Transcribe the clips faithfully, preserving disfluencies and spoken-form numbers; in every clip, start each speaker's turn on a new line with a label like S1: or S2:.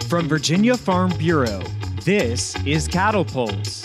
S1: From Virginia Farm Bureau, this is Cattle Pulse.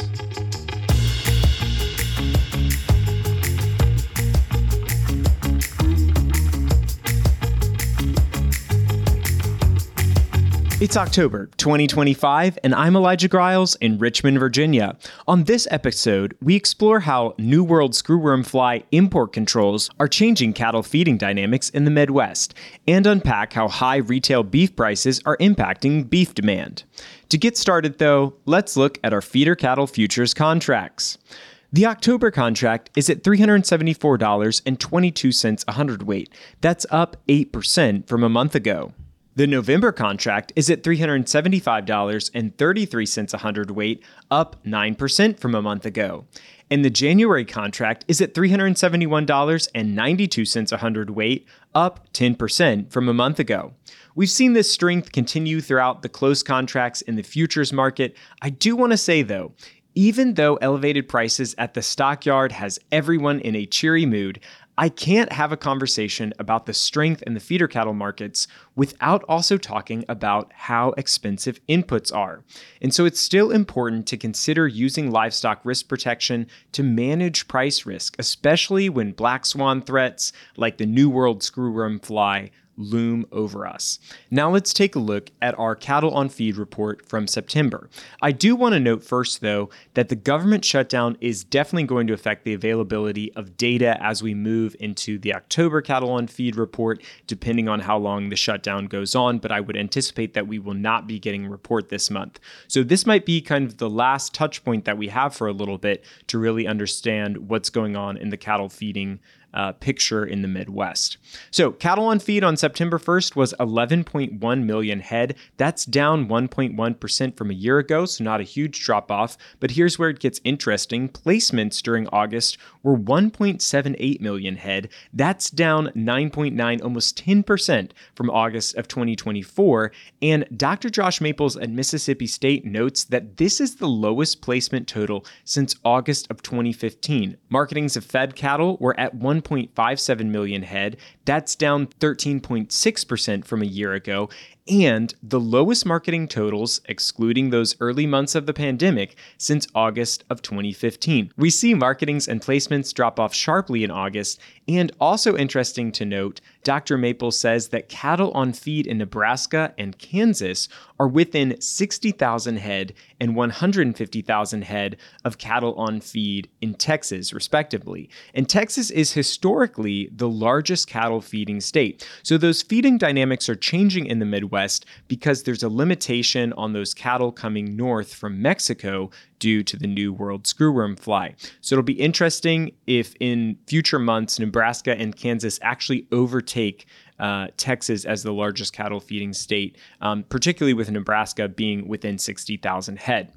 S1: It's October twenty twenty-five, and I'm Elijah Griles in Richmond, Virginia. On this episode, we explore how New World screwworm fly import controls are changing cattle feeding dynamics in the Midwest, and unpack how high retail beef prices are impacting beef demand. To get started, though, let's look at our feeder cattle futures contracts. The October contract is at three hundred seventy-four dollars and twenty-two cents a hundredweight. That's up eight percent from a month ago. The November contract is at three hundred seventy-five dollars and thirty-three cents a hundredweight, up nine percent from a month ago. And the January contract is at three hundred seventy-one dollars and ninety-two cents a hundredweight, up ten percent from a month ago. We've seen this strength continue throughout the close contracts in the futures market. I do want to say, though, even though elevated prices at the stockyard has everyone in a cheery mood, I can't have a conversation about the strength in the feeder cattle markets without also talking about how expensive inputs are. And so it's still important to consider using livestock risk protection to manage price risk, especially when black swan threats like the New World screwworm fly loom over us. Now let's take a look at our cattle on feed report from September. I do want to note first, though, that the government shutdown is definitely going to affect the availability of data as we move into the October cattle on feed report, depending on how long the shutdown goes on, but I would anticipate that we will not be getting a report this month. So this might be kind of the last touch point that we have for a little bit to really understand what's going on in the cattle feeding Uh, picture in the Midwest. So cattle on feed on September first was eleven point one million head. That's down one point one percent from a year ago, so not a huge drop off. But here's where it gets interesting. Placements during August were one point seven eight million head. That's down nine point nine, almost ten percent from August of twenty twenty-four. And Doctor Josh Maples at Mississippi State notes that this is the lowest placement total since August of twenty fifteen. Marketings of fed cattle were at one point five seven million head. That's down thirteen point six percent from a year ago, and the lowest marketing totals, excluding those early months of the pandemic, since August of twenty fifteen. We see marketings and placements drop off sharply in August, and also interesting to note, Doctor Maples says that cattle on feed in Nebraska and Kansas are within sixty thousand head and one hundred fifty thousand head of cattle on feed in Texas, respectively. And Texas is historically the largest cattle feeding state. So those feeding dynamics are changing in the Midwest because there's a limitation on those cattle coming north from Mexico due to the New World screwworm fly. So it'll be interesting if in future months, Nebraska and Kansas actually overtake uh, Texas as the largest cattle feeding state, um, particularly with Nebraska being within sixty thousand head.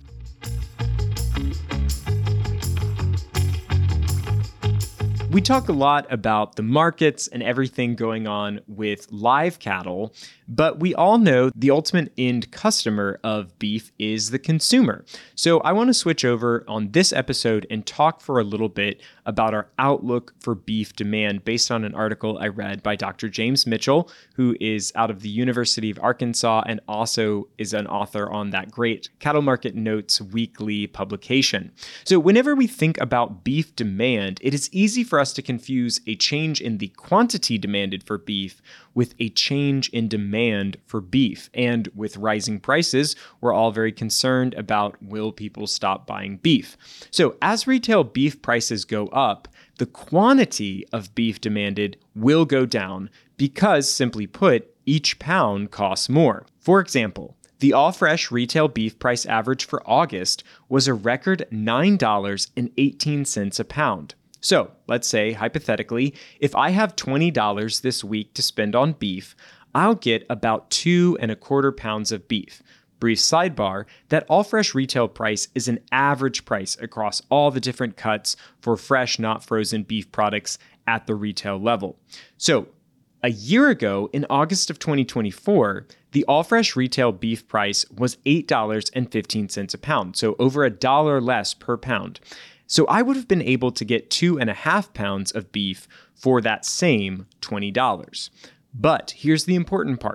S1: We talk a lot about the markets and everything going on with live cattle, but we all know the ultimate end customer of beef is the consumer. So I want to switch over on this episode and talk for a little bit about our outlook for beef demand based on an article I read by Doctor James Mitchell, who is out of the University of Arkansas and also is an author on that great Cattle Market Notes weekly publication. So whenever we think about beef demand, it is easy for us to confuse a change in the quantity demanded for beef with a change in demand for beef. And with rising prices, we're all very concerned about, will people stop buying beef? So as retail beef prices go up, the quantity of beef demanded will go down because, simply put, each pound costs more. For example, the all-fresh retail beef price average for August was a record nine dollars and eighteen cents a pound. So let's say, hypothetically, if I have twenty dollars this week to spend on beef, I'll get about two and a quarter pounds of beef. Brief sidebar, that all-fresh retail price is an average price across all the different cuts for fresh, not frozen beef products at the retail level. So a year ago, in August of twenty twenty-four, the all-fresh retail beef price was eight dollars and fifteen cents a pound, so over a dollar less per pound. So I would have been able to get two and a half pounds of beef for that same twenty dollars. But here's the important part.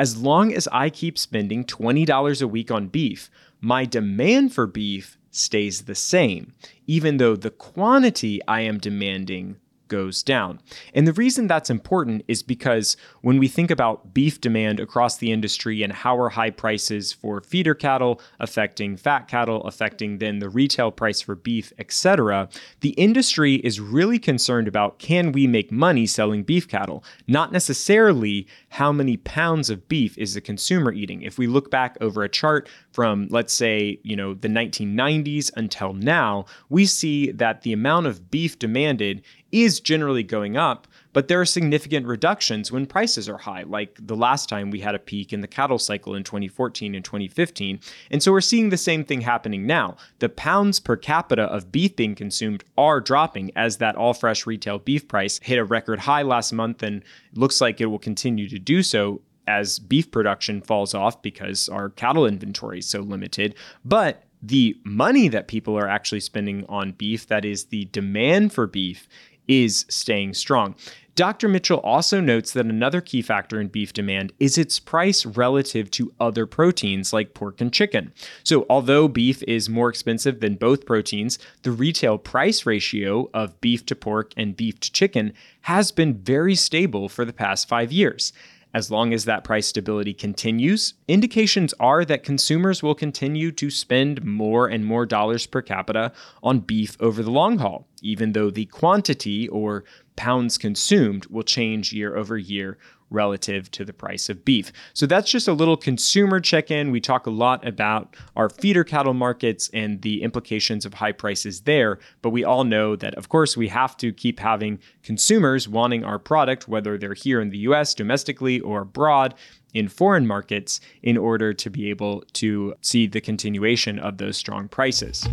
S1: As long as I keep spending twenty dollars a week on beef, my demand for beef stays the same, even though the quantity I am demanding goes down. And the reason that's important is because when we think about beef demand across the industry and how are high prices for feeder cattle affecting fat cattle, affecting then the retail price for beef, et cetera, the industry is really concerned about, can we make money selling beef cattle? Not necessarily how many pounds of beef is the consumer eating. If we look back over a chart from, let's say, you know, the nineteen nineties until now, we see that the amount of beef demanded is generally going up, but there are significant reductions when prices are high, like the last time we had a peak in the cattle cycle in twenty fourteen and twenty fifteen. And so we're seeing the same thing happening now. The pounds per capita of beef being consumed are dropping as that all-fresh retail beef price hit a record high last month, and looks like it will continue to do so as beef production falls off because our cattle inventory is so limited. But the money that people are actually spending on beef, that is the demand for beef, is staying strong. Doctor Mitchell also notes that another key factor in beef demand is its price relative to other proteins like pork and chicken. So although beef is more expensive than both proteins, the retail price ratio of beef to pork and beef to chicken has been very stable for the past five years. As long as that price stability continues, indications are that consumers will continue to spend more and more dollars per capita on beef over the long haul, even though the quantity or pounds consumed will change year over year relative to the price of beef. So that's just a little consumer check-in. We talk a lot about our feeder cattle markets and the implications of high prices there, but we all know that, of course, we have to keep having consumers wanting our product, whether they're here in the U S domestically or abroad in foreign markets, in order to be able to see the continuation of those strong prices.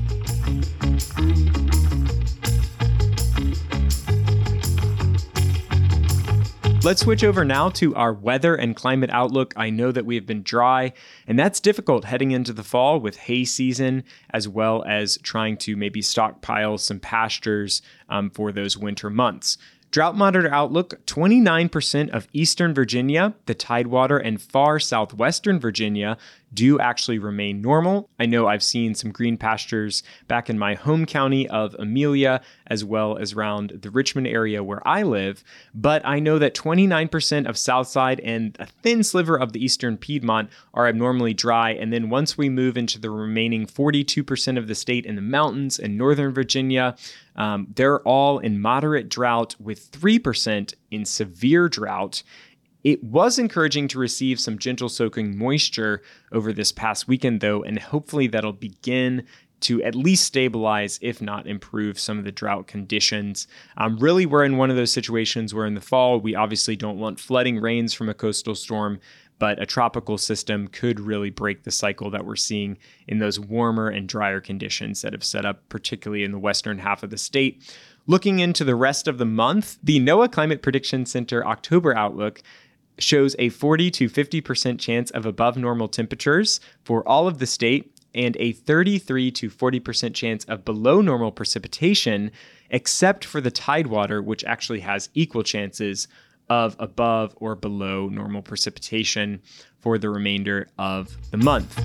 S1: Let's switch over now to our weather and climate outlook. I know that we have been dry, and that's difficult heading into the fall with hay season, as well as trying to maybe stockpile some pastures um, for those winter months. Drought monitor outlook, twenty-nine percent of eastern Virginia, the Tidewater, and far southwestern Virginia do actually remain normal. I know I've seen some green pastures back in my home county of Amelia, as well as around the Richmond area where I live, but I know that twenty-nine percent of Southside and a thin sliver of the eastern Piedmont are abnormally dry, and then once we move into the remaining forty-two percent of the state in the mountains and northern Virginia, um, they're all in moderate drought with three percent in severe drought. It was encouraging to receive some gentle soaking moisture over this past weekend, though, and hopefully that'll begin to at least stabilize, if not improve, some of the drought conditions. Um, really, we're in one of those situations where in the fall, we obviously don't want flooding rains from a coastal storm, but a tropical system could really break the cycle that we're seeing in those warmer and drier conditions that have set up, particularly in the western half of the state. Looking into the rest of the month, the NOAA Climate Prediction Center October outlook shows a forty to fifty percent chance of above normal temperatures for all of the state and a thirty-three to forty percent chance of below normal precipitation, except for the Tidewater, which actually has equal chances of above or below normal precipitation for the remainder of the month.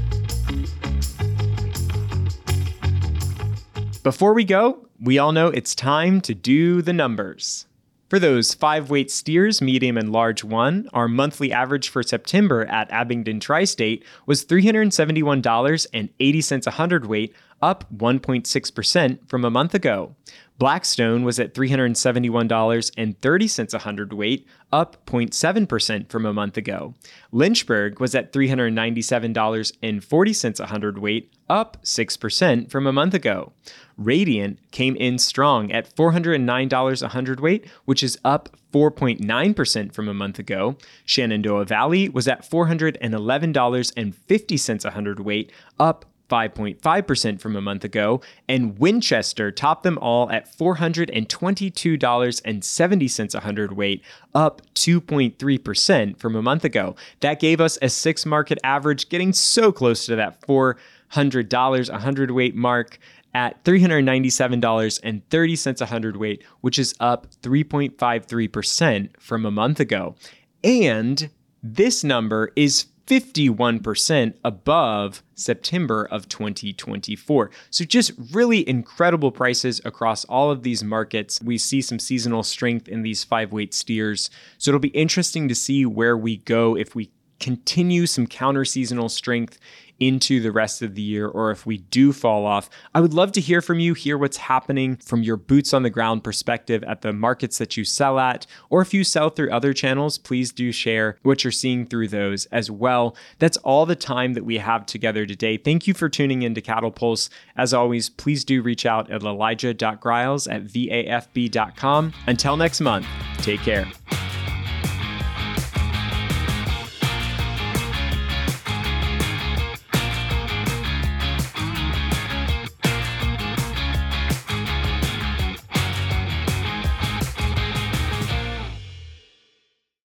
S1: Before we go, we all know it's time to do the numbers. For those five-weight steers, medium and large one, our monthly average for September at Abingdon Tri-State was three hundred seventy-one dollars and eighty cents a hundredweight, up one point six percent from a month ago. Blackstone was at three hundred seventy-one dollars and thirty cents a hundredweight, up zero point seven percent from a month ago. Lynchburg was at three hundred ninety-seven dollars and forty cents a hundredweight, up six percent from a month ago. Radiant came in strong at four hundred nine dollars a hundredweight, which is up four point nine percent from a month ago. Shenandoah Valley was at four hundred eleven dollars and fifty cents a hundredweight, up five point five percent from a month ago, and Winchester topped them all at four hundred twenty-two dollars and seventy cents a hundredweight, up two point three percent from a month ago. That gave us a six market average, getting so close to that four hundred dollars a hundredweight mark at three hundred ninety-seven dollars and thirty cents a hundredweight, which is up three point five three percent from a month ago. And This number is fifty-one percent above September of twenty twenty-four. So just really incredible prices across all of these markets. We see some seasonal strength in these five-weight steers. So it'll be interesting to see where we go if we continue some counter-seasonal strength into the rest of the year, or if we do fall off. I would love to hear from you, hear what's happening from your boots on the ground perspective at the markets that you sell at, or if you sell through other channels, please do share what you're seeing through those as well. That's all the time that we have together today. Thank you for tuning into Cattle Pulse. As always, please do reach out at elijah dot griles at v a f b dot com. Until next month, take care.